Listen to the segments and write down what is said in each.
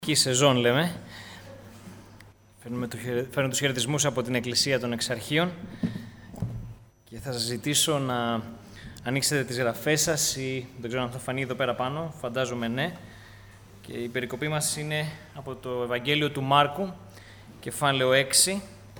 Σεζόν λέμε. Φέρνω τους χαιρετισμούς από την Εκκλησία των Εξαρχείων και θα σας ζητήσω να ανοίξετε τις γραφές σας ή δεν ξέρω αν θα φανεί εδώ πέρα πάνω, φαντάζομαι ναι. Και η περικοπή μας είναι από το Ευαγγέλιο του Μάρκου, κεφάλαιο 6.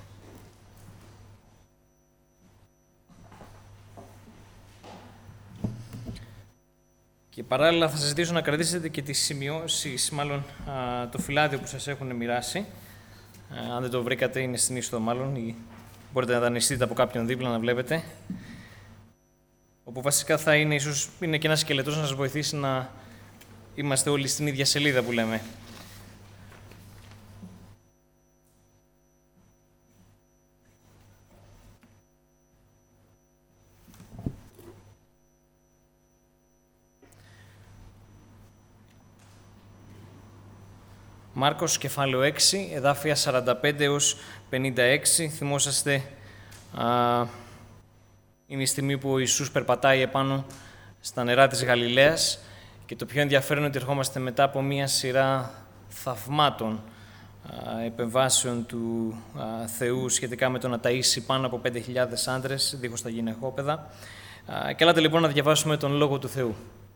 Και παράλληλα θα σας ζητήσω να κρατήσετε και τις σημειώσεις, μάλλον το φυλάδιο που σας έχουν μοιράσει. Αν δεν το βρήκατε, είναι στην είσοδο μάλλον, ή μπορείτε να δανειστείτε από κάποιον δίπλα να βλέπετε. Όπου βασικά θα είναι, ίσως είναι και ένας σκελετός να σας βοηθήσει να είμαστε όλοι στην ίδια σελίδα που λέμε. Μάρκος, κεφάλαιο 6, εδάφια 45 έως 56. Θυμόσαστε, είναι η στιγμή που ο Ιησούς περπατάει επάνω στα νερά της Γαλιλαίας και το πιο ενδιαφέρον είναι ότι ερχόμαστε μετά από μία σειρά θαυμάτων, επεμβάσεων του Θεού σχετικά με το να ταΐσει πάνω από 5.000 άντρες, δίχως τα γυναικόπαιδα. Και έλατε λοιπόν να διαβάσουμε τον Λόγο του Θεού.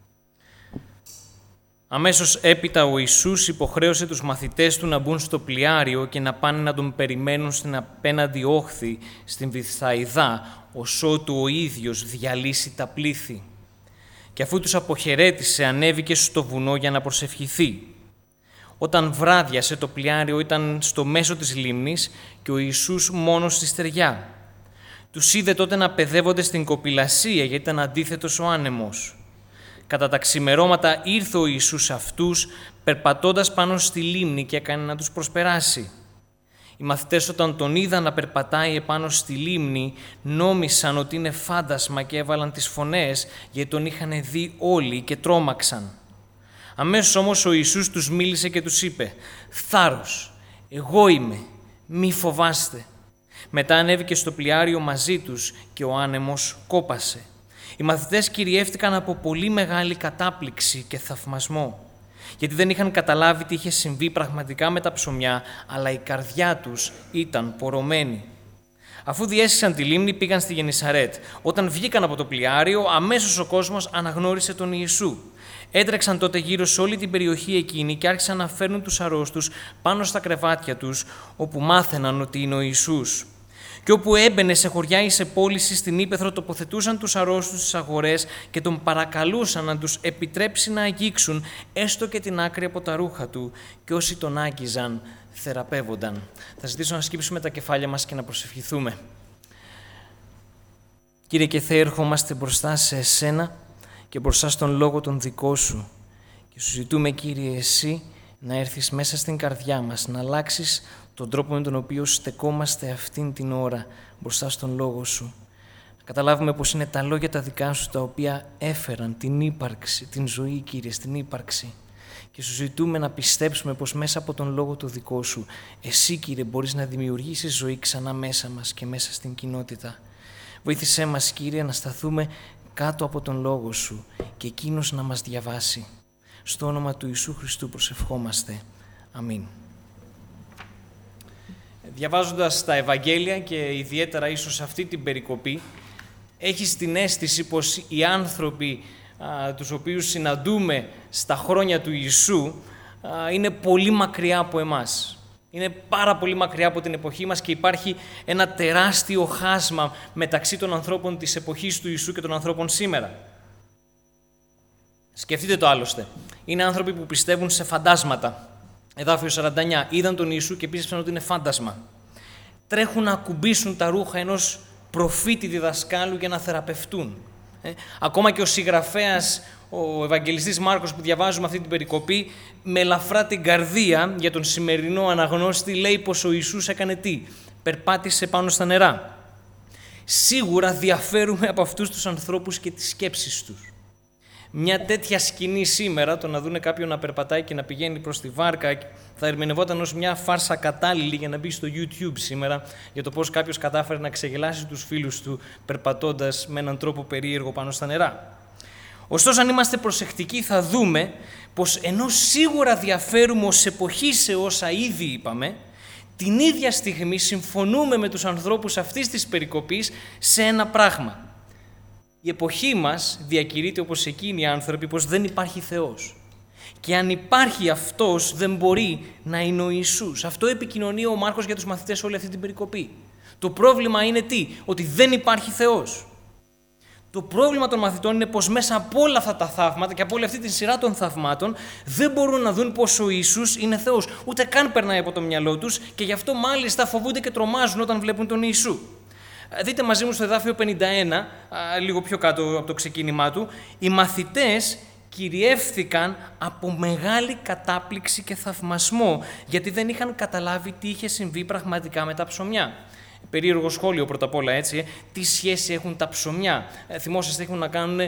Αμέσως έπειτα ο Ιησούς υποχρέωσε τους μαθητές του να μπουν στο πλοιάριο και να πάνε να τον περιμένουν στην απέναντι όχθη, στην Βηθσαϊδά, ώσοτου ο ίδιος διαλύσει τα πλήθη. Και αφού τους αποχαιρέτησε, ανέβηκε στο βουνό για να προσευχηθεί. Όταν βράδιασε, το πλοιάριο ήταν στο μέσο της λίμνης και ο Ιησούς μόνος στη στεριά. Τους είδε τότε να παιδεύονται στην κοπηλασία, γιατί ήταν αντίθετος ο άνεμος. Κατά τα ξημερώματα ήρθε ο Ιησούς αυτούς, περπατώντας πάνω στη λίμνη και έκανε να τους προσπεράσει. Οι μαθητές όταν τον είδαν να περπατάει επάνω στη λίμνη, νόμισαν ότι είναι φάντασμα και έβαλαν τις φωνές, γιατί τον είχαν δει όλοι και τρόμαξαν. Αμέσως όμως ο Ιησούς τους μίλησε και τους είπε «Θάρρος, εγώ είμαι, μη φοβάστε». Μετά ανέβηκε στο πλοιάριο μαζί τους και ο άνεμος κόπασε. Οι μαθητές κυριεύτηκαν από πολύ μεγάλη κατάπληξη και θαυμασμό, γιατί δεν είχαν καταλάβει τι είχε συμβεί πραγματικά με τα ψωμιά, αλλά η καρδιά τους ήταν πορωμένη. Αφού διέσχισαν τη λίμνη, πήγαν στη Γενισαρέτ. Όταν βγήκαν από το πλοιάριο, αμέσως ο κόσμος αναγνώρισε τον Ιησού. Έτρεξαν τότε γύρω σε όλη την περιοχή εκείνη και άρχισαν να φέρνουν τους αρρώστους πάνω στα κρεβάτια τους, όπου μάθαιναν ότι είναι ο Ιησούς. Και όπου έμπαινε σε χωριά ή σε πόλεις ή στην ύπαιθρο, τοποθετούσαν τους αρρώστους στις αγορές και τον παρακαλούσαν να τους επιτρέψει να αγγίξουν έστω και την άκρη από τα ρούχα του, και όσοι τον άγγιζαν θεραπεύονταν. Θα ζητήσω να σκύψουμε τα κεφάλια μας και να προσευχηθούμε. Κύριε και Θεέ, ερχόμαστε μπροστά σε Εσένα και μπροστά στον Λόγο τον δικό Σου. Και Σου ζητούμε, Κύριε, Εσύ να έρθεις μέσα στην καρδιά μας, να αλλάξεις τον τρόπο με τον οποίο στεκόμαστε αυτήν την ώρα μπροστά στον Λόγο Σου. Να καταλάβουμε πως είναι τα λόγια τα δικά Σου τα οποία έφεραν την ύπαρξη, την ζωή, Κύριε, στην ύπαρξη. Και Σου ζητούμε να πιστέψουμε πως μέσα από τον Λόγο το δικό Σου, Εσύ, Κύριε, μπορείς να δημιουργήσεις ζωή ξανά μέσα μας και μέσα στην κοινότητα. Βοήθησέ μας, Κύριε, να σταθούμε κάτω από τον Λόγο Σου και εκείνος να μας διαβάσει. Στο όνομα του Ιησού Χριστού προσευχόμαστε. Αμήν. Διαβάζοντας τα Ευαγγέλια και ιδιαίτερα ίσως αυτή την περικοπή, έχεις την αίσθηση πως οι άνθρωποι τους οποίους συναντούμε στα χρόνια του Ιησού είναι πολύ μακριά από εμάς. Είναι πάρα πολύ μακριά από την εποχή μας και υπάρχει ένα τεράστιο χάσμα μεταξύ των ανθρώπων της εποχής του Ιησού και των ανθρώπων σήμερα. Σκεφτείτε το άλλωστε. Είναι άνθρωποι που πιστεύουν σε φαντάσματα. Εδάφιο 49. Είδαν τον Ιησού και πίστεψαν ότι είναι φάντασμα. Τρέχουν να ακουμπήσουν τα ρούχα ενός προφήτη διδασκάλου για να θεραπευτούν. Ακόμα και ο συγγραφέας, ο Ευαγγελιστής Μάρκος που διαβάζουμε αυτή την περικοπή, με ελαφρά την καρδία για τον σημερινό αναγνώστη, λέει πως ο Ιησούς έκανε τι? Περπάτησε πάνω στα νερά. Σίγουρα διαφέρουμε από αυτούς τους ανθρώπους και τις σκέψεις τους. Μια τέτοια σκηνή σήμερα, το να δούνε κάποιον να περπατάει και να πηγαίνει προς τη βάρκα, θα ερμηνευόταν ως μια φάρσα κατάλληλη για να μπει στο YouTube σήμερα, για το πώς κάποιος κατάφερε να ξεγελάσει τους φίλους του περπατώντας με έναν τρόπο περίεργο πάνω στα νερά. Ωστόσο, αν είμαστε προσεκτικοί, θα δούμε πως ενώ σίγουρα διαφέρουμε ως εποχή σε όσα ήδη είπαμε, την ίδια στιγμή συμφωνούμε με τους ανθρώπους αυτής της περικοπής σε ένα πράγμα. Η εποχή μας διακηρύττει όπως εκείνοι οι άνθρωποι πως δεν υπάρχει Θεός. Και αν υπάρχει Αυτός, δεν μπορεί να είναι ο Ιησούς. Αυτό επικοινωνεί ο Μάρκος για τους μαθητές όλη αυτή την περικοπή. Το πρόβλημα είναι τι? Ότι δεν υπάρχει Θεός. Το πρόβλημα των μαθητών είναι πως μέσα από όλα αυτά τα θαύματα και από όλη αυτή τη σειρά των θαυμάτων δεν μπορούν να δουν πως ο Ιησούς είναι Θεός. Ούτε καν περνάει από το μυαλό τους και γι' αυτό μάλιστα φοβούνται και τρομάζουν όταν βλέπουν τον Ιησού. Δείτε μαζί μου στο εδάφιο 51, λίγο πιο κάτω από το ξεκίνημά του, οι μαθητές κυριεύθηκαν από μεγάλη κατάπληξη και θαυμασμό, γιατί δεν είχαν καταλάβει τι είχε συμβεί πραγματικά με τα ψωμιά. Περίεργο σχόλιο πρώτα απ' όλα, έτσι. Τι σχέση έχουν τα ψωμιά? Θυμόσαστε, έχουν να κάνουν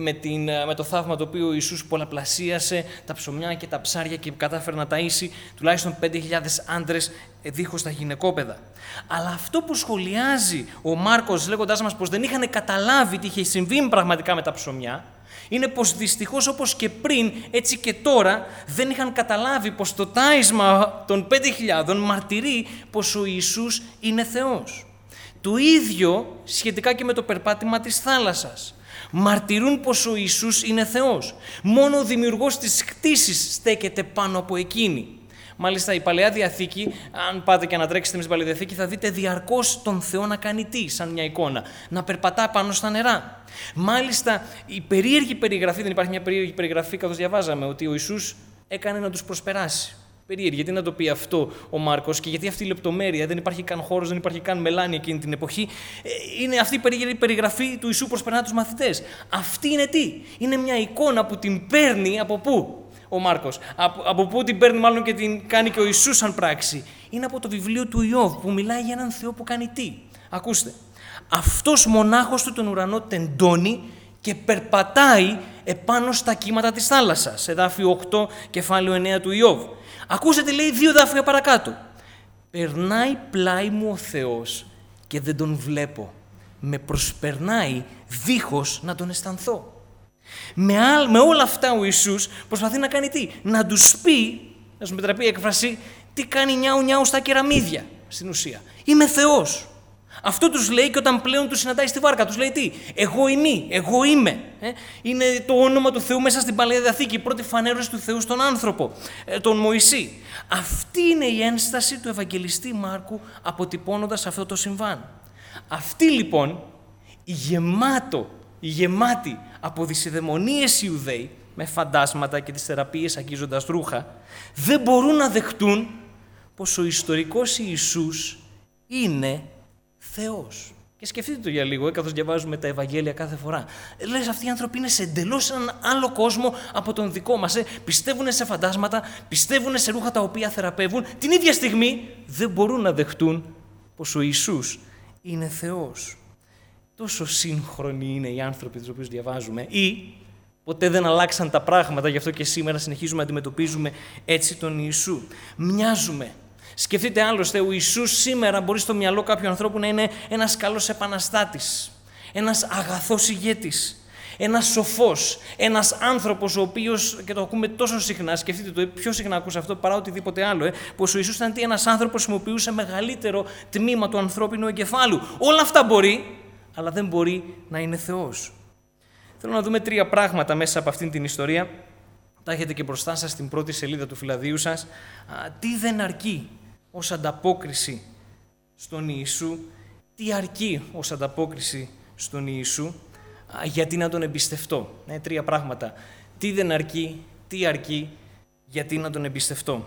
με το θαύμα το οποίο ο Ιησούς πολλαπλασίασε τα ψωμιά και τα ψάρια και κατάφερε να ταΐσει τουλάχιστον 5.000 άντρες δίχως τα γυναικόπαιδα. Αλλά αυτό που σχολιάζει ο Μάρκος λέγοντάς μας πως δεν είχαν καταλάβει τι είχε συμβεί πραγματικά με τα ψωμιά, είναι πως δυστυχώς όπως και πριν, έτσι και τώρα, δεν είχαν καταλάβει πως το τάισμα των 5.000 μαρτυρεί πως ο Ιησούς είναι Θεός. Το ίδιο σχετικά και με το περπάτημα της θάλασσας. Μαρτυρούν πως ο Ιησούς είναι Θεός. Μόνο ο δημιουργός της κτήσης στέκεται πάνω από εκείνη. Μάλιστα, η Παλαιά Διαθήκη, αν πάτε και ανατρέξετε με την Παλαιά Διαθήκη, θα δείτε διαρκώς τον Θεό να κάνει τι, σαν μια εικόνα, να περπατά πάνω στα νερά. Μάλιστα, η περίεργη περιγραφή, δεν υπάρχει μια περίεργη περιγραφή, καθώς διαβάζαμε, ότι ο Ιησούς έκανε να τους προσπεράσει. Περίεργη, γιατί να το πει αυτό ο Μάρκος και γιατί αυτή η λεπτομέρεια, δεν υπάρχει καν χώρος, δεν υπάρχει καν μελάνη εκείνη την εποχή. Είναι αυτή η περίεργη περιγραφή του Ιησού προσπερνά τους μαθητές. Αυτή είναι τι? Είναι μια εικόνα που την παίρνει από πού? Ο Μάρκος. Από πού την παίρνει μάλλον και την κάνει και ο Ιησούς σαν πράξη? Είναι από το βιβλίο του Ιώβ που μιλάει για έναν Θεό που κάνει τι? Ακούστε. Αυτός μονάχος του τον ουρανό τεντώνει και περπατάει επάνω στα κύματα της θάλασσας. Εδάφιο 8, κεφάλαιο 9 του Ιώβ. Ακούστε τι λέει 2 εδάφια παρακάτω. Περνάει πλάι μου ο Θεός και δεν τον βλέπω. Με προσπερνάει δίχως να τον αισθανθώ. Με όλα αυτά ο Ιησούς προσπαθεί να κάνει τι? Να τους πει, να σου μετραπεί η έκφραση, τι κάνει νιάου νιάου στα κεραμίδια στην ουσία. Είμαι Θεός. Αυτό τους λέει και όταν πλέον τους συναντάει στη βάρκα, τους λέει τι? Εγώ είμαι. Είναι το όνομα του Θεού μέσα στην Παλαιά Διαθήκη, η πρώτη φανέρωση του Θεού στον άνθρωπο, τον Μωυσή. Αυτή είναι η ένσταση του Ευαγγελιστή Μάρκου αποτυπώνοντας αυτό το συμβάν. Αυτοί λοιπόν, οι γεμάτοι από δυσιδαιμονίες Ιουδαίοι, με φαντάσματα και τις θεραπείες αγγίζοντας ρούχα, δεν μπορούν να δεχτούν πως ο ιστορικός Ιησούς είναι Θεός. Και σκεφτείτε το για λίγο, καθώς διαβάζουμε τα Ευαγγέλια κάθε φορά. Λες, αυτοί οι άνθρωποι είναι σε εντελώς έναν άλλο κόσμο από τον δικό μας. Πιστεύουν σε φαντάσματα, πιστεύουν σε ρούχα τα οποία θεραπεύουν. Την ίδια στιγμή δεν μπορούν να δεχτούν πως ο Ιησούς είναι Θεός. Τόσο σύγχρονοι είναι οι άνθρωποι τους οποίους διαβάζουμε, ή ποτέ δεν αλλάξαν τα πράγματα, γι' αυτό και σήμερα συνεχίζουμε να αντιμετωπίζουμε έτσι τον Ιησού. Μοιάζουμε. Σκεφτείτε άλλωστε, ο Ιησούς σήμερα μπορεί στο μυαλό κάποιου ανθρώπου να είναι ένας καλός επαναστάτης, ένας αγαθός ηγέτης, ένας σοφός, ένας άνθρωπος ο οποίος, και το ακούμε τόσο συχνά, σκεφτείτε το πιο συχνά ακούς αυτό παρά οτιδήποτε άλλο, πως ο Ιησούς ήταν ένας άνθρωπος που χρησιμοποιούσε μεγαλύτερο τμήμα του ανθρώπινου εγκεφάλου. Όλα αυτά μπορεί, αλλά δεν μπορεί να είναι Θεός. Θέλω να δούμε 3 πράγματα μέσα από αυτήν την ιστορία. Τα έχετε και μπροστά σας στην πρώτη σελίδα του φυλαδίου σας. Τι δεν αρκεί ως ανταπόκριση στον Ιησού, τι αρκεί ως ανταπόκριση στον Ιησού, γιατί να τον εμπιστευτώ. 3 πράγματα. Τι δεν αρκεί, τι αρκεί, γιατί να τον εμπιστευτώ.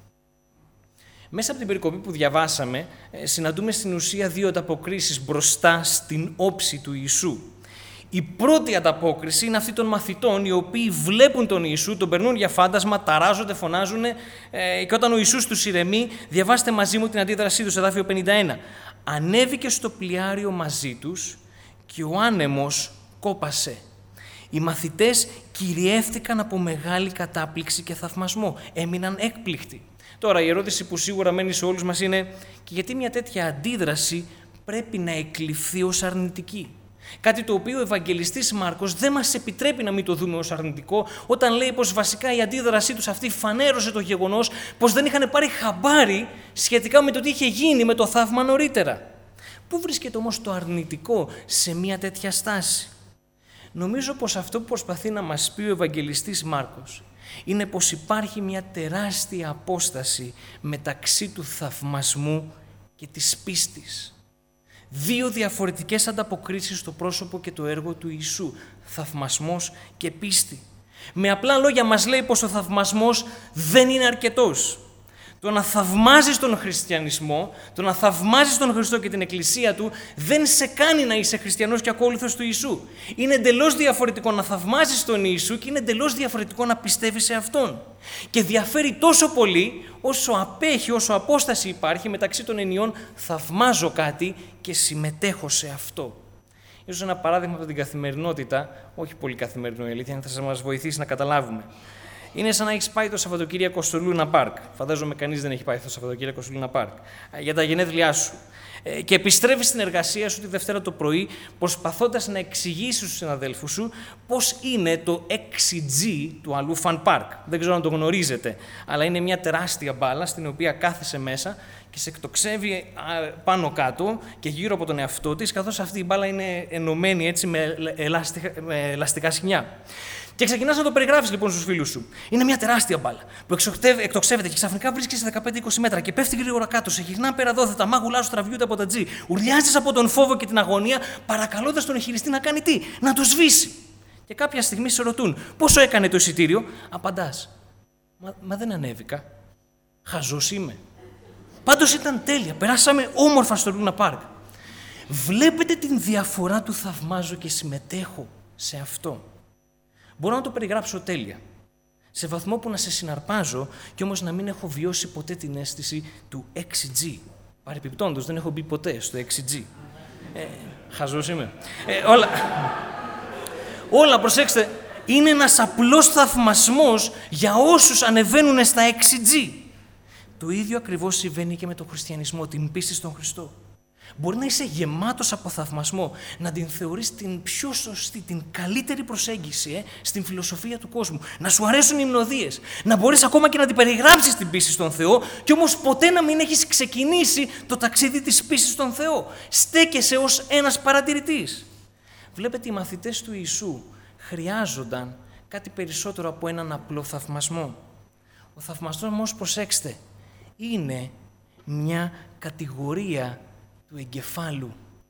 Μέσα από την περικοπή που διαβάσαμε, συναντούμε στην ουσία 2 ανταποκρίσεις μπροστά στην όψη του Ιησού. Η πρώτη ανταπόκριση είναι αυτή των μαθητών, οι οποίοι βλέπουν τον Ιησού, τον περνούν για φάντασμα, ταράζονται, φωνάζουν και όταν ο Ιησούς τους ηρεμεί, διαβάστε μαζί μου την αντίδρασή του, εδάφιο 51. Ανέβηκε στο πλοιάριο μαζί τους και ο άνεμος κόπασε. Οι μαθητές κυριεύτηκαν από μεγάλη κατάπληξη και θαυμασμό. Έμειναν έκπληκτοι. Τώρα η ερώτηση που σίγουρα μένει σε όλους μας είναι και γιατί μια τέτοια αντίδραση πρέπει να εκλειφθεί ως αρνητική. Κάτι το οποίο ο Ευαγγελιστής Μάρκος δεν μας επιτρέπει να μην το δούμε ως αρνητικό, όταν λέει πως βασικά η αντίδρασή τους αυτή φανέρωσε το γεγονός πως δεν είχαν πάρει χαμπάρι σχετικά με το τι είχε γίνει με το θαύμα νωρίτερα. Πού βρίσκεται όμως το αρνητικό σε μια τέτοια στάση? Νομίζω πως αυτό που προσπαθεί να μας πει ο Ευαγγελιστής Μάρκος είναι πως υπάρχει μια τεράστια απόσταση μεταξύ του θαυμασμού και της πίστης. Δύο διαφορετικές ανταποκρίσεις στο πρόσωπο και το έργο του Ιησού, θαυμασμός και πίστη. Με απλά λόγια μας λέει πως ο θαυμασμός δεν είναι αρκετός. Το να θαυμάζεις τον χριστιανισμό, το να θαυμάζεις τον Χριστό και την Εκκλησία Του, δεν σε κάνει να είσαι χριστιανός και ακόλουθος του Ιησού. Είναι εντελώς διαφορετικό να θαυμάζεις τον Ιησού και είναι εντελώς διαφορετικό να πιστεύεις σε Αυτόν. Και διαφέρει τόσο πολύ όσο απέχει, όσο απόσταση υπάρχει μεταξύ των ενιών θαυμάζω κάτι και συμμετέχω σε αυτό. Ίσως ένα παράδειγμα από την καθημερινότητα, όχι πολύ καθημερινό η αλήθεια, θα μας βοηθήσει να καταλάβουμε. Είναι σαν να έχεις πάει το Σαββατοκύριακο στο Λούνα Πάρκ. Φαντάζομαι κανείς δεν έχει πάει το Σαββατοκύριακο στο Λούνα Πάρκ. Για τα γενέθλιά σου. Και επιστρέφεις στην εργασία σου τη Δευτέρα το πρωί, προσπαθώντας να εξηγήσεις στους συναδέλφους σου πώς είναι το 6G του αλλού Fun Park. Δεν ξέρω αν το γνωρίζετε, αλλά είναι μια τεράστια μπάλα στην οποία κάθεσαι μέσα και σε εκτοξεύει πάνω κάτω και γύρω από τον εαυτό της, καθώς αυτή η μπάλα είναι ενωμένη έτσι με ελαστικά σχοινιά. Και ξεκινάς να το περιγράφεις λοιπόν στους φίλους σου. Είναι μια τεράστια μπάλα που εκτοξεύεται και ξαφνικά βρίσκεσαι σε 15-20 μέτρα και πέφτει γρήγορα κάτω. Σε γυρνά πέρα εδώ, τα μάγουλά σου τραβιούνται από τα τζι. Ουρλιάζεις από τον φόβο και την αγωνία, παρακαλώντας τον χειριστή να κάνει τι? Να το σβήσει. Και κάποια στιγμή σε ρωτούν πόσο έκανε το εισιτήριο. Απαντάς. Μα δεν ανέβηκα. Χαζός είμαι. Πάντως ήταν τέλεια. Περάσαμε όμορφα στο Λούνα Πάρκ. Βλέπετε την διαφορά του θαυμάζω και συμμετέχω σε αυτό? Μπορώ να το περιγράψω τέλεια. Σε βαθμό που να σε συναρπάζω και όμως να μην έχω βιώσει ποτέ την αίσθηση του 6G. Παρεπιπτόντως, δεν έχω μπει ποτέ στο 6G. Χαζός είμαι. Όλα, προσέξτε, είναι ένας απλός θαυμασμός για όσους ανεβαίνουν στα 6G. Το ίδιο ακριβώς συμβαίνει και με τον χριστιανισμό, την πίστη στον Χριστό. Μπορεί να είσαι γεμάτος από θαυμασμό, να την θεωρείς την πιο σωστή, την καλύτερη προσέγγιση στην φιλοσοφία του κόσμου, να σου αρέσουν οι υμνοδίες, να μπορείς ακόμα και να την περιγράψεις την πίστη στον Θεό και όμως ποτέ να μην έχεις ξεκινήσει το ταξίδι της πίστης στον Θεό. Στέκεσαι ως ένας παρατηρητής. Βλέπετε, οι μαθητές του Ιησού χρειάζονταν κάτι περισσότερο από έναν απλό θαυμασμό. Ο θαυμασμός, προσέξτε, είναι μια κατηγορία του εγκεφάλου.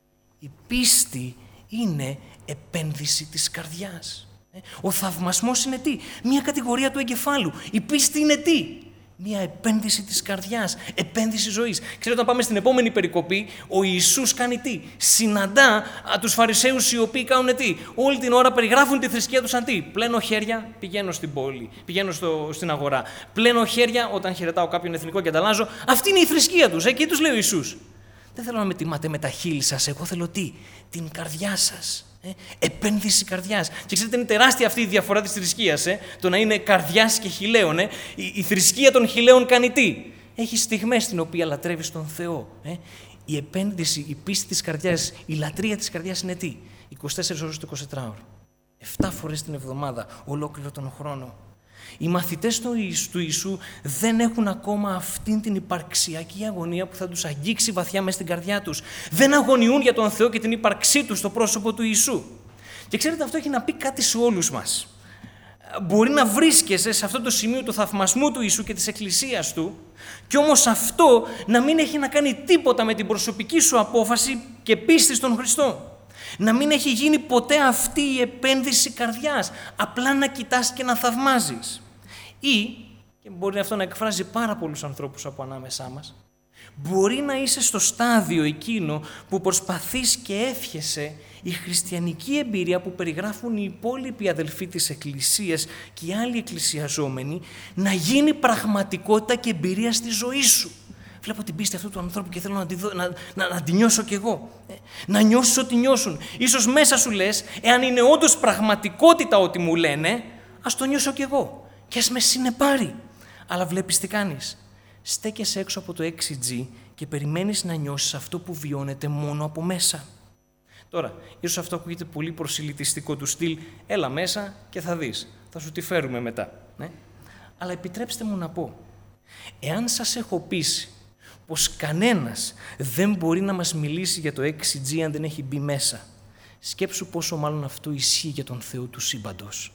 Η πίστη είναι επένδυση της καρδιάς. Ο θαυμασμός είναι τι? Μια κατηγορία του εγκεφάλου. Η πίστη είναι τι? Μια επένδυση της καρδιάς, επένδυση ζωής. Ξέρετε, όταν πάμε στην επόμενη περικοπή, ο Ιησούς κάνει τι? Συναντά τους Φαρισαίους οι οποίοι κάνουν τι? Όλη την ώρα περιγράφουν τη θρησκεία τους σαν τι? Πλένω χέρια, πηγαίνω στην πόλη, πηγαίνω στην αγορά. Πλένω χέρια όταν χαιρετάω κάποιον εθνικό και ανταλλάζω. Αυτή είναι η θρησκεία τους. Εκεί τους λέει ο Ιησούς. Δεν θέλω να με τιμάτε με τα χείλη σας. Εγώ θέλω τι? Την καρδιά σας. Επένδυση καρδιάς. Και ξέρετε, είναι τεράστια αυτή η διαφορά της θρησκείας. Το να είναι καρδιάς και χιλαίων. Η θρησκεία των χιλαίων κάνει τι? Έχει στιγμές στην οποία λατρεύεις τον Θεό. Η επένδυση, η πίστη της καρδιάς, η λατρεία της καρδιάς είναι τι? 24 ώρες το 24ωρο. 7 φορές την εβδομάδα, ολόκληρο τον χρόνο. Οι μαθητές του Ιησού δεν έχουν ακόμα αυτήν την υπαρξιακή αγωνία που θα τους αγγίξει βαθιά μες στην καρδιά τους. Δεν αγωνιούν για τον Θεό και την ύπαρξή του στο πρόσωπο του Ιησού. Και ξέρετε, αυτό έχει να πει κάτι σε όλους μας. Μπορεί να βρίσκεσαι σε αυτό το σημείο του θαυμασμού του Ιησού και της Εκκλησίας Του, και όμως αυτό να μην έχει να κάνει τίποτα με την προσωπική σου απόφαση και πίστη στον Χριστό. Να μην έχει γίνει ποτέ αυτή η επένδυση καρδιάς, απλά να κοιτάς και να θαυμάζεις. Ή, και μπορεί αυτό να εκφράζει πάρα πολλούς ανθρώπους από ανάμεσά μας, μπορεί να είσαι στο στάδιο εκείνο που προσπαθείς και εύχεσαι η χριστιανική εμπειρία που περιγράφουν οι υπόλοιποι αδελφοί της Εκκλησίας και οι άλλοι εκκλησιαζόμενοι να γίνει πραγματικότητα και εμπειρία στη ζωή σου. Βλέπω την πίστη αυτού του ανθρώπου και θέλω να τη νιώσω κι εγώ. Να νιώσεις ό,τι νιώσουν. Ίσως μέσα σου λες, εάν είναι όντως πραγματικότητα ό,τι μου λένε, ας το νιώσω κι εγώ. Και ας με συνεπάρει. Αλλά βλέπεις τι κάνεις? Στέκεσαι έξω από το 6G και περιμένεις να νιώσεις αυτό που βιώνεται μόνο από μέσα. Τώρα, ίσως αυτό ακούγεται πολύ προσιλητιστικό του στυλ, έλα μέσα και θα δεις, θα σου τη φέρουμε μετά. Ναι? Αλλά επιτρέψτε μου να πω, εάν σας έχω πείσει πως κανένας δεν μπορεί να μας μιλήσει για το 6G αν δεν έχει μπει μέσα, σκέψου πόσο μάλλον αυτό ισχύει για τον Θεό του σύμπαντος.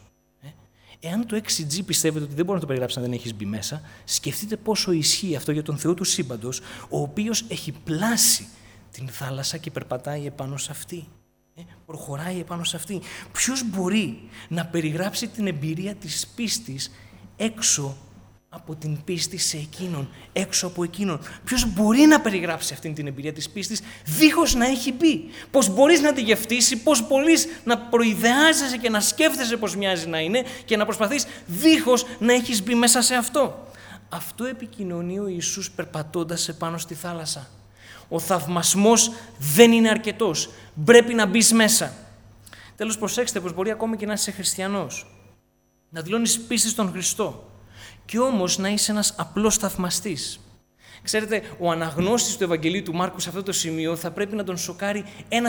Εάν το 6G πιστεύετε ότι δεν μπορεί να το περιγράψει αν δεν έχεις μπει μέσα, σκεφτείτε πόσο ισχύει αυτό για τον Θεό του σύμπαντος, ο οποίος έχει πλάσει την θάλασσα και περπατάει επάνω σε αυτή. Προχωράει επάνω σε αυτή. Ποιος μπορεί να περιγράψει την εμπειρία της πίστης έξω από την πίστη σε εκείνον, έξω από εκείνον? Ποιος μπορεί να περιγράψει αυτή την εμπειρία της πίστης δίχως να έχει μπει? Πώς μπορείς να τη γευτήσει, πώς μπορείς να προειδεάζεσαι και να σκέφτεσαι πώς μοιάζει να είναι και να προσπαθείς δίχως να έχεις μπει μέσα σε αυτό? Αυτό επικοινωνεί ο Ιησούς περπατώντας επάνω στη θάλασσα. Ο θαυμασμός δεν είναι αρκετός. Πρέπει να μπεις μέσα. Τέλος, προσέξτε πως μπορεί ακόμη και να είσαι χριστιανός, να δηλώνεις πίστη στον Χριστό και όμως να είσαι ένας απλός θαυμαστής. Ξέρετε, ο αναγνώστης του Ευαγγελίου του Μάρκου σε αυτό το σημείο θα πρέπει να τον σοκάρει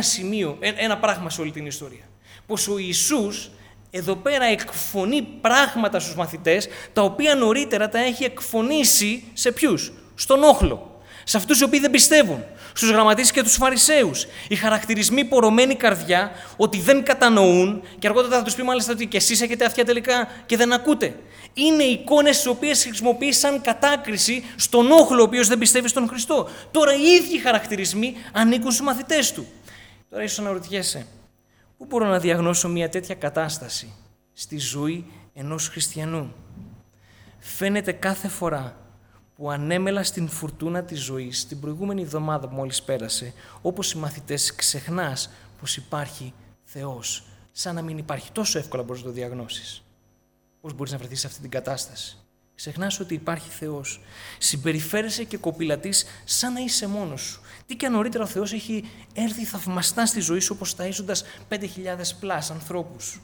ένα πράγμα σε όλη την ιστορία. Πως ο Ιησούς εδώ πέρα εκφωνεί πράγματα στους μαθητές, τα οποία νωρίτερα τα έχει εκφωνήσει σε ποιους? Στον όχλο. Σε αυτούς οι οποίοι δεν πιστεύουν, στους γραμματείς και τους Φαρισαίους. Οι χαρακτηρισμοί πορωμένη καρδιά, ότι δεν κατανοούν, και αργότερα θα τους πει μάλιστα ότι και εσείς έχετε αυτιά τελικά και δεν ακούτε. Είναι εικόνες τις οποίες χρησιμοποιεί σαν κατάκριση στον όχλο ο οποίος δεν πιστεύει στον Χριστό. Τώρα οι ίδιοι χαρακτηρισμοί ανήκουν στους μαθητές του. Τώρα ίσως αναρωτιέσαι, πού μπορώ να διαγνώσω μια τέτοια κατάσταση στη ζωή ενός χριστιανού? Φαίνεται κάθε φορά που ανέμελα στην φουρτούνα της ζωής, την προηγούμενη εβδομάδα που μόλις πέρασε, όπως οι μαθητές, ξεχνάς πως υπάρχει Θεός. Σαν να μην υπάρχει. Τόσο εύκολα μπορείς να το διαγνώσεις. Πώς μπορείς να βρεθείς σε αυτή την κατάσταση? Ξεχνάς ότι υπάρχει Θεός. Συμπεριφέρεσαι και κοπηλατείς σαν να είσαι μόνος σου. Τι και αν νωρίτερα ο Θεός έχει έρθει θαυμαστά στη ζωή σου, όπως ταΐζοντας 5.000 πλάς ανθρώπους.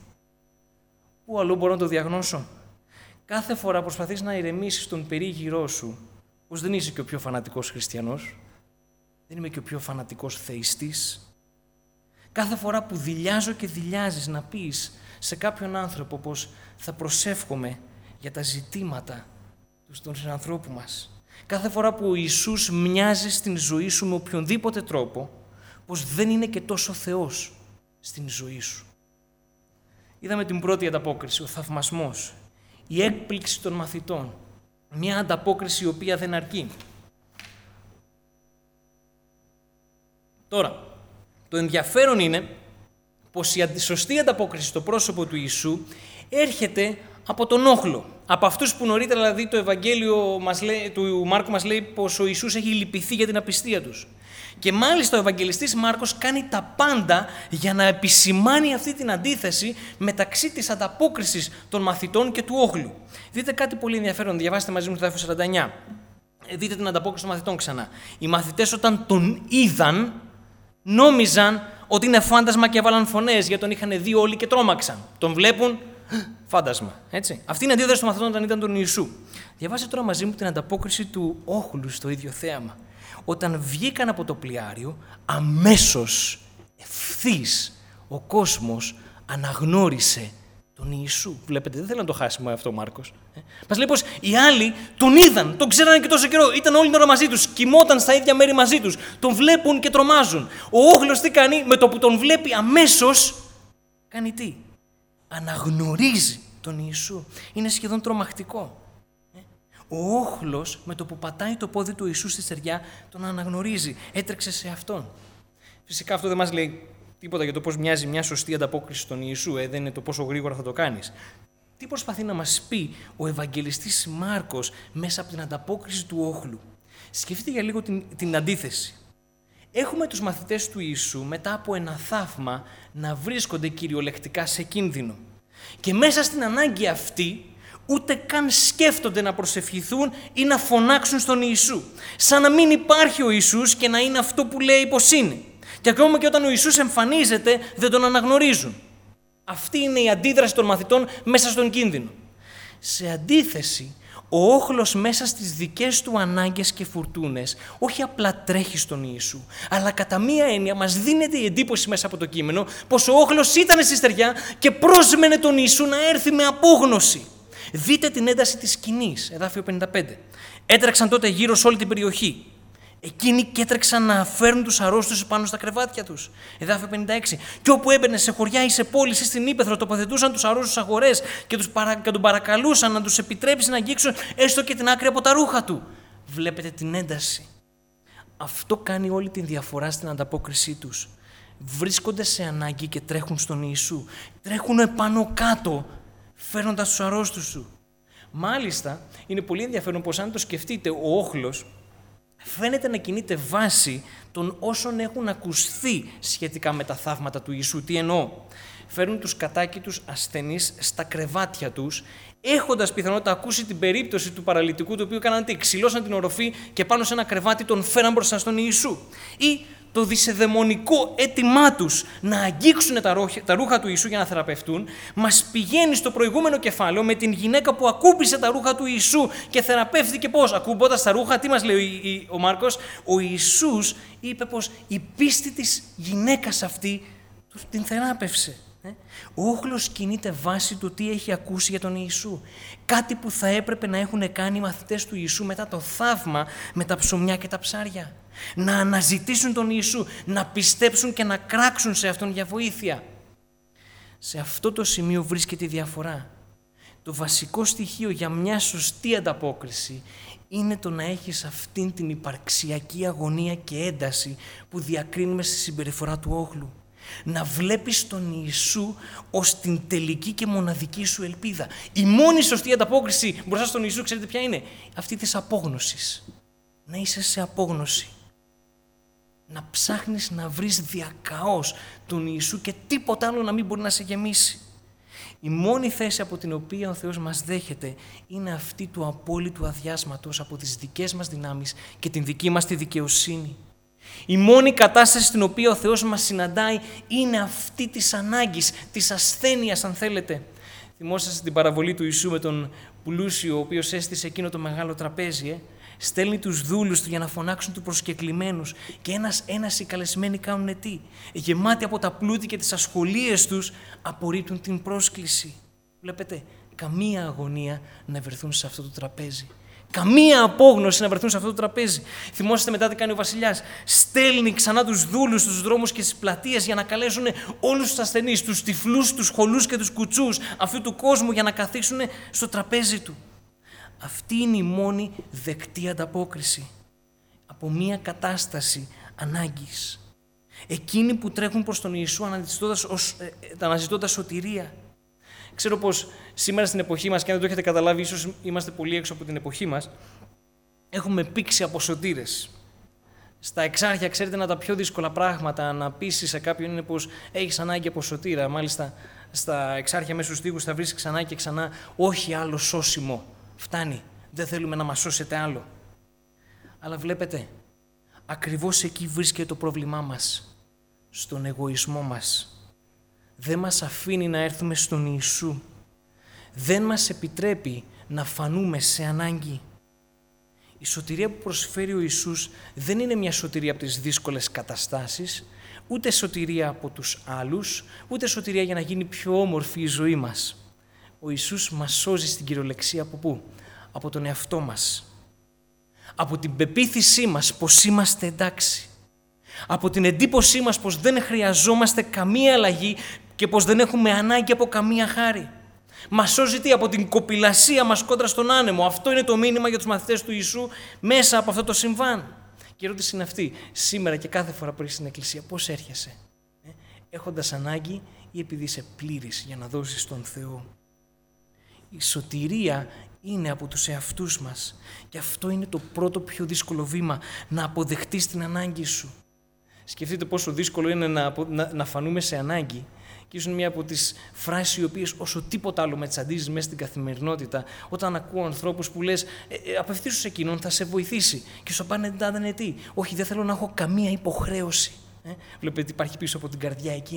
Πού αλλού μπορώ να το διαγνώσω? Κάθε φορά προσπαθείς να ηρεμήσεις τον περίγυρό σου, πως δεν είσαι και ο πιο φανατικός χριστιανός, δεν είμαι και ο πιο φανατικός θεϊστής. Κάθε φορά που δειλιάζω και δειλιάζεις να πεις σε κάποιον άνθρωπο πως θα προσεύχομαι για τα ζητήματα των συνανθρώπου μας. Κάθε φορά που ο Ιησούς μοιάζει στην ζωή σου με οποιονδήποτε τρόπο, πως δεν είναι και τόσο Θεός στην ζωή σου. Είδαμε την πρώτη ανταπόκριση, ο θαυμασμός. Η έκπληξη των μαθητών. Μια ανταπόκριση η οποία δεν αρκεί. Τώρα, το ενδιαφέρον είναι πως η σωστή ανταπόκριση στο πρόσωπο του Ιησού έρχεται από τον όχλο. Από αυτούς που νωρίτερα, δηλαδή, το Ευαγγέλιο του Μάρκου μας λέει πως ο Ιησούς έχει λυπηθεί για την απιστία τους. Και μάλιστα ο Ευαγγελιστής Μάρκος κάνει τα πάντα για να επισημάνει αυτή την αντίθεση μεταξύ της ανταπόκρισης των μαθητών και του όχλου. Δείτε κάτι πολύ ενδιαφέρον, διαβάστε μαζί μου το εδάφιο 49. Δείτε την ανταπόκριση των μαθητών ξανά. Οι μαθητές όταν τον είδαν, νόμιζαν ότι είναι φάντασμα και έβαλαν φωνές, γιατί τον είχαν δει όλοι και τρόμαξαν. Τον βλέπουν, φάντασμα. Έτσι. Αυτή είναι η αντίδραση των μαθητών όταν ήταν τον Ιησού. Διαβάστε τώρα μαζί μου την ανταπόκριση του όχλου στο ίδιο θέαμα. Όταν βγήκαν από το πλοιάριο, αμέσως, ευθύς, ο κόσμος αναγνώρισε τον Ιησού. Βλέπετε, δεν θέλω να το χάσει αυτό ο Μάρκος. Μας λέει πως οι άλλοι τον είδαν, τον ξέρανε και τόσο καιρό, ήταν όλη την ώρα μαζί τους, κοιμόταν στα ίδια μέρη μαζί τους, τον βλέπουν και τρομάζουν. Ο όχλος τι κάνει? Με το που τον βλέπει αμέσως, κάνει τι? Αναγνωρίζει τον Ιησού. Είναι σχεδόν τρομακτικό. Ο όχλος με το που πατάει το πόδι του Ιησού στη στεριά τον αναγνωρίζει. Έτρεξε σε αυτόν. Φυσικά αυτό δεν μας λέει τίποτα για το πώς μοιάζει μια σωστή ανταπόκριση στον Ιησού. Δεν είναι το πόσο γρήγορα θα το κάνεις. Τι προσπαθεί να μας πει ο Ευαγγελιστής Μάρκος μέσα από την ανταπόκριση του όχλου? Σκεφτείτε για λίγο την αντίθεση. Έχουμε τους μαθητές του Ιησού μετά από ένα θαύμα να βρίσκονται κυριολεκτικά σε κίνδυνο. Και μέσα στην ανάγκη αυτή ούτε καν σκέφτονται να προσευχηθούν ή να φωνάξουν στον Ιησού. Σαν να μην υπάρχει ο Ιησούς και να είναι αυτό που λέει πως είναι. Και ακόμα και όταν ο Ιησούς εμφανίζεται δεν τον αναγνωρίζουν. Αυτή είναι η αντίδραση των μαθητών μέσα στον κίνδυνο. Σε αντίθεση, Ο όχλος μέσα στις δικές του ανάγκες και φουρτούνες όχι απλά τρέχει στον Ιησού, αλλά κατά μία έννοια μας δίνεται η εντύπωση μέσα από το κείμενο πως ο όχλος ήταν στη στεριά και πρόσμενε τον Ιησού να έρθει με απόγνωση. Δείτε την ένταση της σκηνής, εδάφιο 55. Έτρεξαν τότε γύρω σε όλη την περιοχή. Εκείνοι και έτρεξαν να φέρουν τους αρρώστους πάνω στα κρεβάτια τους. Εδάφιο 56. Και όπου έμπαινε σε χωριά ή σε πόλεις ή στην ύπαιθρο, τοποθετούσαν τους αρρώστους αγορές και τον παρακαλούσαν να τους επιτρέψει να αγγίξουν έστω και την άκρη από τα ρούχα του. Βλέπετε την ένταση. Αυτό κάνει όλη την διαφορά στην ανταπόκρισή τους. Βρίσκονται σε ανάγκη και τρέχουν στον Ιησού. Τρέχουν επάνω κάτω, φέρνοντας τους αρρώστους του. Μάλιστα, είναι πολύ ενδιαφέρον πως αν το σκεφτείτε, ο όχλος φαίνεται να κινείται βάση των όσων έχουν ακουστεί σχετικά με τα θαύματα του Ιησού. Τι εννοώ? Φέρνουν τους κατάκητους ασθενείς στα κρεβάτια τους, έχοντας πιθανότητα ακούσει την περίπτωση του παραλυτικού, το οποίο κάναν τι? Ξυλώσαν την οροφή και πάνω σε ένα κρεβάτι τον φέραν μπροστά στον Ιησού. Ή το δισεδαιμονικό αίτημά τους να αγγίξουν τα ρούχα του Ιησού για να θεραπευτούν, μας πηγαίνει στο προηγούμενο κεφάλαιο με την γυναίκα που ακούμπησε τα ρούχα του Ιησού και θεραπεύτηκε πώς? Ακούμποντας τα ρούχα, τι μας λέει ο Μάρκος? Ο Ιησούς είπε πως η πίστη της γυναίκας αυτή την θεράπευσε. Ο όχλος κινείται βάσει του τι έχει ακούσει για τον Ιησού. Κάτι που θα έπρεπε να έχουν κάνει οι μαθητές του Ιησού μετά το θαύμα με τα ψωμιά και τα ψάρια. Να αναζητήσουν τον Ιησού, να πιστέψουν και να κράξουν σε Αυτόν για βοήθεια. Σε αυτό το σημείο βρίσκεται η διαφορά. Το βασικό στοιχείο για μια σωστή ανταπόκριση είναι το να έχεις αυτήν την υπαρξιακή αγωνία και ένταση που διακρίνουμε στη συμπεριφορά του όχλου. Να βλέπεις τον Ιησού ως την τελική και μοναδική σου ελπίδα. Η μόνη σωστή ανταπόκριση μπροστά στον Ιησού, ξέρετε ποια είναι? Αυτή της απόγνωσης. Να είσαι σε απόγνωση. Να ψάχνεις να βρεις διακαώς τον Ιησού και τίποτα άλλο να μην μπορεί να σε γεμίσει. Η μόνη θέση από την οποία ο Θεός μας δέχεται είναι αυτή του απόλυτου αδειάσματος από τις δικές μας δυνάμεις και την δική μας τη δικαιοσύνη. Η μόνη κατάσταση στην οποία ο Θεός μας συναντάει είναι αυτή της ανάγκης, της ασθένειας αν θέλετε. Θυμόσαστε την παραβολή του Ιησού με τον πλούσιο ο οποίος έστησε εκείνο το μεγάλο τραπέζι. Στέλνει τους δούλους του για να φωνάξουν τους προσκεκλημένους και ένας οι καλεσμένοι κάνουν τι? Γεμάτοι από τα πλούτη και τις ασχολίες τους απορρίπτουν την πρόσκληση. Βλέπετε, καμία αγωνία να βρεθούν σε αυτό το τραπέζι. Καμία απόγνωση να βρεθούν σε αυτό το τραπέζι. Θυμόσαστε μετά τι κάνει ο βασιλιάς? Στέλνει ξανά τους δούλους στους δρόμους και στις πλατείες για να καλέσουν όλους τους ασθενείς, τους τυφλούς, τους χολούς και τους κουτσούς αυτού του κόσμου για να καθίσουν στο τραπέζι του. Αυτή είναι η μόνη δεκτή ανταπόκριση από μια κατάσταση ανάγκης. Εκείνοι που τρέχουν προς τον Ιησού αναζητώντας σωτηρία. Ξέρω πως σήμερα στην εποχή μας, και αν δεν το έχετε καταλάβει, ίσως είμαστε πολύ έξω από την εποχή μας, έχουμε πήξει από σωτήρες. Στα εξάρχεια, ξέρετε, ένα από τα πιο δύσκολα πράγματα να πείσει σε κάποιον είναι πως έχεις ανάγκη από σωτήρα. Μάλιστα, στα εξάρχεια μέσα στους τοίχους θα βρεις ξανά και ξανά όχι άλλο σώσιμο. Φτάνει. Δεν θέλουμε να μας σώσετε άλλο. Αλλά βλέπετε, ακριβώς εκεί βρίσκεται το πρόβλημά μας. Στον εγωισμό μας. Δεν μας αφήνει να έρθουμε στον Ιησού. Δεν μας επιτρέπει να φανούμε σε ανάγκη. Η σωτηρία που προσφέρει ο Ιησούς δεν είναι μια σωτηρία από τις δύσκολες καταστάσεις, ούτε σωτηρία από τους άλλους, ούτε σωτηρία για να γίνει πιο όμορφη η ζωή μας. Ο Ιησούς μας σώζει στην κυριολεξία από πού? Από τον εαυτό μας. Από την πεποίθησή μας πως είμαστε εντάξει. Από την εντύπωσή μας πως δεν χρειαζόμαστε καμία αλλαγή και πως δεν έχουμε ανάγκη από καμία χάρη. Μας σώζει τι? Από την κοπηλασία μας κόντρα στον άνεμο. Αυτό είναι το μήνυμα για τους μαθητές του Ιησού μέσα από αυτό το συμβάν. Και η ερώτηση είναι αυτή, σήμερα και κάθε φορά που είσαι στην Εκκλησία, πώς έρχεσαι? Έχοντας ανάγκη ή επειδή είσαι πλήρης για να δώσεις στον Θεό? Η σωτηρία είναι από τους εαυτούς μας. Και αυτό είναι το πρώτο πιο δύσκολο βήμα, να αποδεχτείς την ανάγκη σου. Σκεφτείτε πόσο δύσκολο είναι να φανούμε σε ανάγκη. Και ίσως μία από τις φράσεις οι οποίες όσο τίποτα άλλο με τσαντίζεις μέσα στην καθημερινότητα, όταν ακούω ανθρώπους που λες απευθύνσου σε εκείνον, θα σε βοηθήσει. Και σου απάνε τι? Όχι, δεν θέλω να έχω καμία υποχρέωση. Βλέπετε τι υπάρχει πίσω από την καρδιά εκείνη.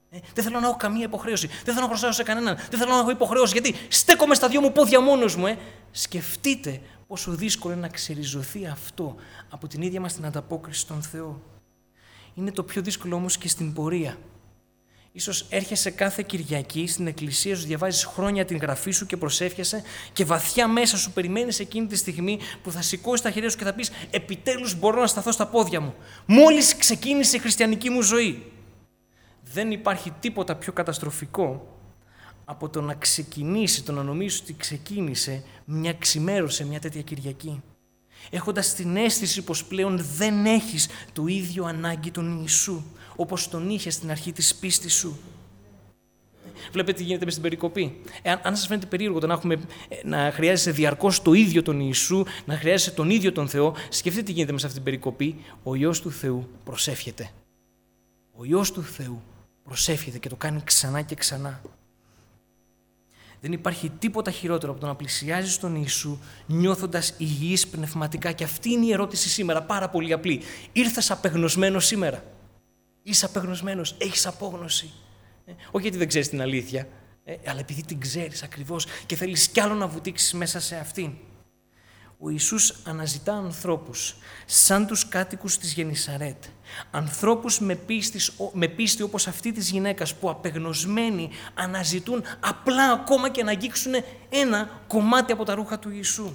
Δεν θέλω να έχω καμία υποχρέωση. Δεν θέλω να χρωστάω σε κανέναν. Δεν θέλω να έχω υποχρέωση γιατί στέκομαι στα δυο μου πόδια μόνος μου. Σκεφτείτε πόσο δύσκολο είναι να ξεριζωθεί αυτό από την ίδια μας την ανταπόκριση στον Θεό. Είναι το πιο δύσκολο όμως και στην πορεία. Ίσως έρχεσαι κάθε Κυριακή στην εκκλησία σου, διαβάζεις χρόνια την γραφή σου και προσεύχεσαι και βαθιά μέσα σου περιμένεις εκείνη τη στιγμή που θα σηκώσεις τα χέρια σου και θα πεις «Επιτέλους μπορώ να σταθώ στα πόδια μου. Μόλις ξεκίνησε η χριστιανική μου ζωή». Δεν υπάρχει τίποτα πιο καταστροφικό από το να ξεκινήσει, το να νομίζεις ότι ξεκίνησε μια ξημέρωσε μια τέτοια Κυριακή. Έχοντας την αίσθηση πως πλέον δεν έχεις το ίδιο ανάγκη τον Ιησού, όπως τον είχες στην αρχή της πίστης σου. Βλέπετε τι γίνεται μες στην περικοπή. Αν σας φαίνεται περίεργο το να χρειάζεσαι διαρκώς το ίδιο τον Ιησού, να χρειάζεσαι τον ίδιο τον Θεό, σκεφτείτε τι γίνεται μέσα σε αυτή την περικοπή. Ο Υιός του Θεού προσεύχεται. Ο Υιός του Θεού προσεύχεται και το κάνει ξανά και ξανά. Δεν υπάρχει τίποτα χειρότερο από το να πλησιάζεις τον Ιησού νιώθοντας υγιής πνευματικά. Και αυτή είναι η ερώτηση σήμερα, πάρα πολύ απλή. Ήρθες απεγνωσμένος σήμερα. Είσαι απεγνωσμένος, έχεις απόγνωση. Όχι γιατί δεν ξέρεις την αλήθεια, αλλά επειδή την ξέρεις ακριβώς και θέλεις κι άλλο να βουτήξεις μέσα σε αυτήν. Ο Ιησούς αναζητά ανθρώπους σαν τους κάτοικους της Γενισαρέτ. Ανθρώπους με πίστη όπως αυτή της γυναίκας που απεγνωσμένοι αναζητούν απλά ακόμα και να αγγίξουν ένα κομμάτι από τα ρούχα του Ιησού.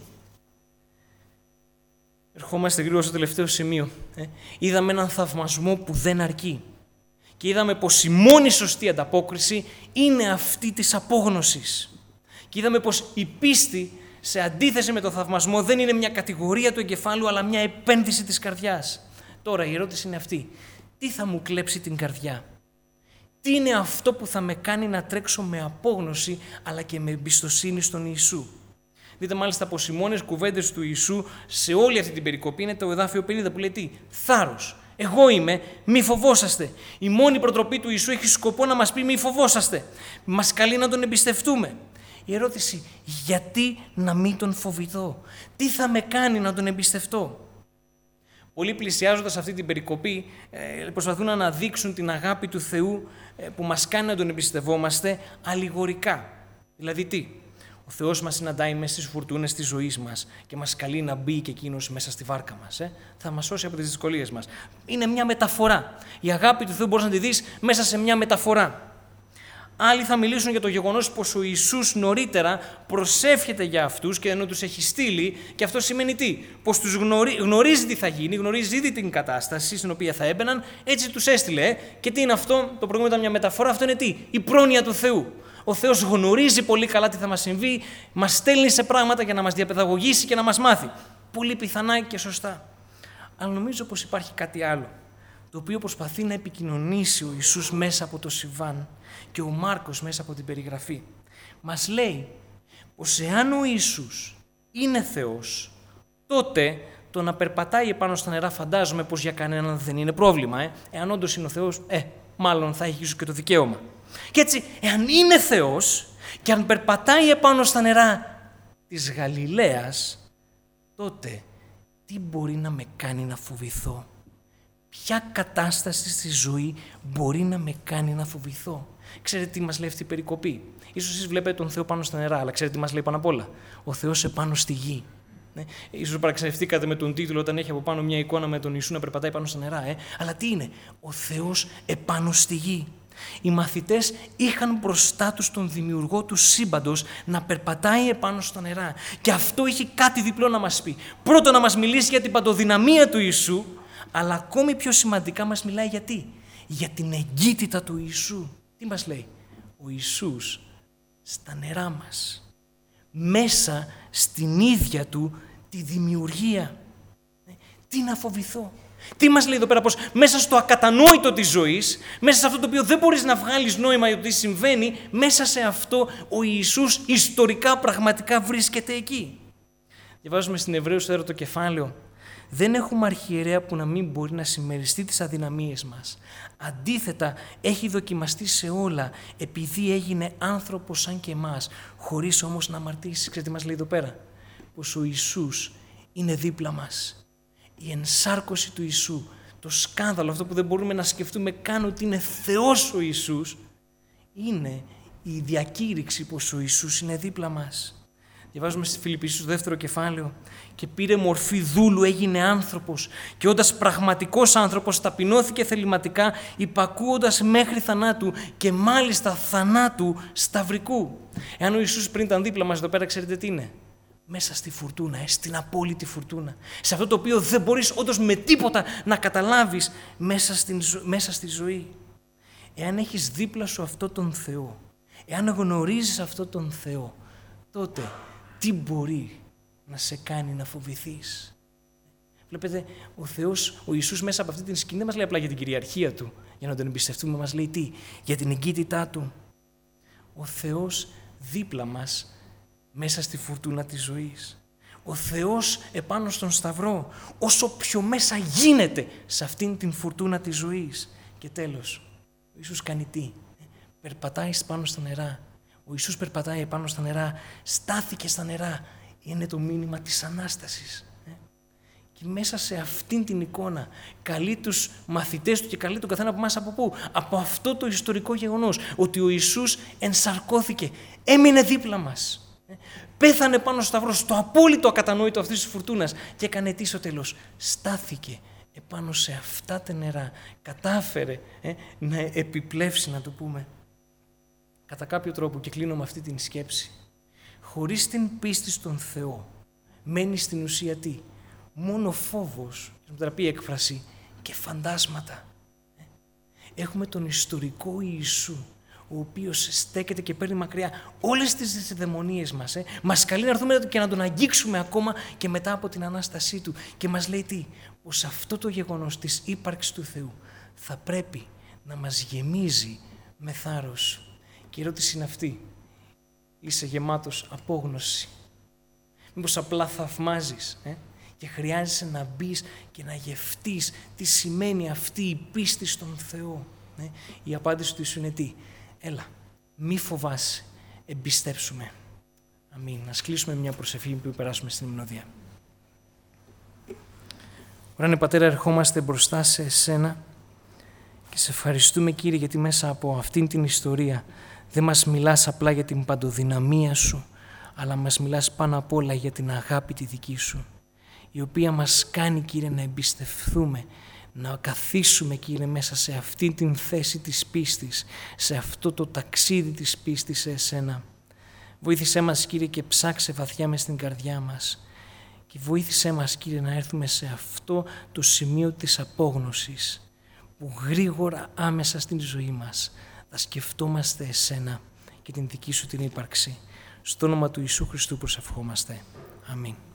Ερχόμαστε γρήγορα στο τελευταίο σημείο. Είδαμε έναν θαυμασμό που δεν αρκεί. Και είδαμε πως η μόνη σωστή ανταπόκριση είναι αυτή της απόγνωσης. Και είδαμε πως η πίστη, σε αντίθεση με το θαυμασμό, δεν είναι μια κατηγορία του εγκεφάλου, αλλά μια επένδυση της καρδιάς. Τώρα η ερώτηση είναι αυτή. Τι θα μου κλέψει την καρδιά? Τι είναι αυτό που θα με κάνει να τρέξω με απόγνωση, αλλά και με εμπιστοσύνη στον Ιησού? Δείτε μάλιστα πως οι μόνες κουβέντες του Ιησού σε όλη αυτή την περικοπή είναι το εδάφιο 50 που λέει τι? Θάρρος. Εγώ είμαι, μη φοβόσαστε. Η μόνη προτροπή του Ιησού έχει σκοπό να μας πει μη φοβόσαστε. Μας καλεί να τον εμπιστευτούμε. Η ερώτηση, γιατί να μην τον φοβηθώ? Τι θα με κάνει να τον εμπιστευτώ? Πολλοί πλησιάζοντας αυτή την περικοπή προσπαθούν να αναδείξουν την αγάπη του Θεού που μας κάνει να τον εμπιστευόμαστε αλληγορικά. Δηλαδή τι? Ο Θεός μας συναντάει μέσα στις φουρτούνες της ζωής μας και μας καλεί να μπει και εκείνος μέσα στη βάρκα μας. Θα μας σώσει από τις δυσκολίες μας. Είναι μια μεταφορά. Η αγάπη του Θεού μπορείς να τη δεις μέσα σε μια μεταφορά. Άλλοι θα μιλήσουν για το γεγονός πως ο Ιησούς νωρίτερα προσεύχεται για αυτούς και ενώ τους έχει στείλει, και αυτό σημαίνει τι? Πως τους γνωρίζει τι θα γίνει, γνωρίζει ήδη την κατάσταση στην οποία θα έμπαιναν, έτσι τους έστειλε. Και τι είναι αυτό? Το προηγούμενο ήταν μια μεταφορά, αυτό είναι τι? Η πρόνοια του Θεού. Ο Θεός γνωρίζει πολύ καλά τι θα μας συμβεί, μας στέλνει σε πράγματα για να μας διαπαιδαγωγήσει και να μας μάθει. Πολύ πιθανά και σωστά. Αλλά νομίζω πως υπάρχει κάτι άλλο, το οποίο προσπαθεί να επικοινωνήσει ο Ιησούς μέσα από το Σιβάν και ο Μάρκος μέσα από την περιγραφή. Μας λέει πως εάν ο Ιησούς είναι Θεός, τότε το να περπατάει επάνω στα νερά φαντάζομαι πως για κανέναν δεν είναι πρόβλημα. Εάν όντως είναι ο Θεός, μάλλον θα έχει ίσως και το δικαίωμα. Και έτσι, εάν είναι Θεός και αν περπατάει επάνω στα νερά της Γαλιλαίας, τότε τι μπορεί να με κάνει να φοβηθώ? Ποια κατάσταση στη ζωή μπορεί να με κάνει να φοβηθώ? Ξέρετε τι μας λέει αυτή η περικοπή? Ίσως εσείς βλέπετε τον Θεό πάνω στα νερά, αλλά ξέρετε τι μας λέει πάνω απ' όλα? Ο Θεός επάνω στη γη. Ίσως παραξενευτήκατε με τον τίτλο όταν έχει από πάνω μια εικόνα με τον Ιησού να περπατάει πάνω στα νερά. Αλλά τι είναι? Ο Θεός επάνω στη γη. Οι μαθητές είχαν μπροστά τους τον δημιουργό του σύμπαντος να περπατάει επάνω στα νερά. Και αυτό είχε κάτι διπλό να μας πει. Πρώτον, να μας μιλήσει για την παντοδυναμία του Ιησού, αλλά ακόμη πιο σημαντικά μας μιλάει γιατί? Για την εγκύτητα του Ιησού. Τι μας λέει? Ο Ιησούς στα νερά μας, μέσα στην ίδια του τη δημιουργία. Τι να φοβηθώ? Τι μας λέει εδώ πέρα? Πως μέσα στο ακατανόητο της ζωής, μέσα σε αυτό το οποίο δεν μπορείς να βγάλεις νόημα για το τι συμβαίνει, μέσα σε αυτό ο Ιησούς ιστορικά πραγματικά βρίσκεται εκεί. Διαβάζουμε στην Εβραίους 4 κεφάλαιο. Δεν έχουμε αρχιερέα που να μην μπορεί να συμμεριστεί τις αδυναμίες μας. Αντίθετα, έχει δοκιμαστεί σε όλα, επειδή έγινε άνθρωπος σαν και εμάς, χωρίς όμως να αμαρτήσει. Ξέρετε τι μας λέει εδώ πέρα? Πως ο Ιησούς είναι δίπλα μας. Η ενσάρκωση του Ιησού, το σκάνδαλο, αυτό που δεν μπορούμε να σκεφτούμε καν ότι είναι Θεός ο Ιησούς, είναι η διακήρυξη πως ο Ιησούς είναι δίπλα μας. Διαβάζουμε στη Φιλιππισίους 2ο κεφάλαιο, και πήρε μορφή δούλου, έγινε άνθρωπος και όντας πραγματικός άνθρωπος ταπεινώθηκε θεληματικά, υπακούοντας μέχρι θανάτου και μάλιστα θανάτου σταυρικού. Εάν ο Ιησούς πριν ήταν δίπλα μας εδώ πέρα, ξέρετε τι είναι? Μέσα στη φουρτούνα, στην απόλυτη φουρτούνα. Σε αυτό το οποίο δεν μπορείς όντως με τίποτα να καταλάβεις μέσα στη ζωή. Εάν έχεις δίπλα σου αυτόν τον Θεό, εάν γνωρίζεις αυτόν τον Θεό, τότε τι μπορεί να σε κάνει να φοβηθείς? Βλέπετε, ο Θεός, ο Ιησούς μέσα από αυτή την σκηνή δεν μας λέει απλά για την κυριαρχία Του, για να τον εμπιστευτούμε, μας λέει τι? Για την εγκύτητά Του. Ο Θεός δίπλα μας μέσα στη φουρτούνα της ζωής. Ο Θεός επάνω στον Σταυρό, όσο πιο μέσα γίνεται σε αυτήν την φουρτούνα της ζωής. Και τέλος, ο Ιησούς κάνει τι? Περπατάει πάνω στα νερά. Ο Ιησούς περπατάει επάνω στα νερά, στάθηκε στα νερά. Είναι το μήνυμα της Ανάστασης. Και μέσα σε αυτήν την εικόνα καλεί τους μαθητές Του και καλεί τον καθένα από εμάς από πού? Από αυτό το ιστορικό γεγονός, ότι ο Ιησούς ενσαρκώθηκε, έμεινε δίπλα μας. Πέθανε πάνω στο σταυρό, στο απόλυτο ακατανόητο αυτής της φουρτούνας, και έκανε τι στο τέλος? Στάθηκε επάνω σε αυτά τα νερά. Κατάφερε να επιπλέψει, να το πούμε. Κατά κάποιο τρόπο, και κλείνω με αυτή την σκέψη, χωρίς την πίστη στον Θεό μένει στην ουσία τι? Μόνο φόβος, με τραπεί έκφραση, και φαντάσματα. Έχουμε τον ιστορικό Ιησού, ο οποίος στέκεται και παίρνει μακριά όλες τις δαιμονίες μας. Μας καλεί να έρθουμε και να τον αγγίξουμε ακόμα και μετά από την Ανάστασή Του. Και μας λέει τι? Πως αυτό το γεγονός της ύπαρξης του Θεού θα πρέπει να μας γεμίζει με θάρρος. Και η ερώτηση είναι αυτή: είσαι γεμάτος απόγνωση? Μήπως απλά θαυμάζεις και χρειάζεσαι να μπεις και να γευτείς τι σημαίνει αυτή η πίστη στον Θεό? Η απάντηση του είναι τι? Έλα, μη φοβάσαι, εμπιστέψουμε. Αμήν. Ας κλείσουμε μια προσευχή που περάσουμε στην υμνοδία. Ωράνε Πατέρα, ερχόμαστε μπροστά σε Εσένα και σε ευχαριστούμε, Κύριε, γιατί μέσα από αυτήν την ιστορία δεν μας μιλάς απλά για την παντοδυναμία Σου, αλλά μας μιλάς πάνω απ' όλα για την αγάπη τη δική Σου, η οποία μας κάνει, Κύριε, να εμπιστευθούμε, να καθίσουμε, Κύριε, μέσα σε αυτή την θέση της πίστης, σε αυτό το ταξίδι της πίστης σε Εσένα. Βοήθησέ μας, Κύριε, και ψάξε βαθιά μες στην καρδιά μας και βοήθησέ μας, Κύριε, να έρθουμε σε αυτό το σημείο της απόγνωσης, που γρήγορα άμεσα στην ζωή μας θα σκεφτόμαστε Εσένα και την δική Σου την ύπαρξη. Στο όνομα του Ιησού Χριστού προσευχόμαστε. Αμήν.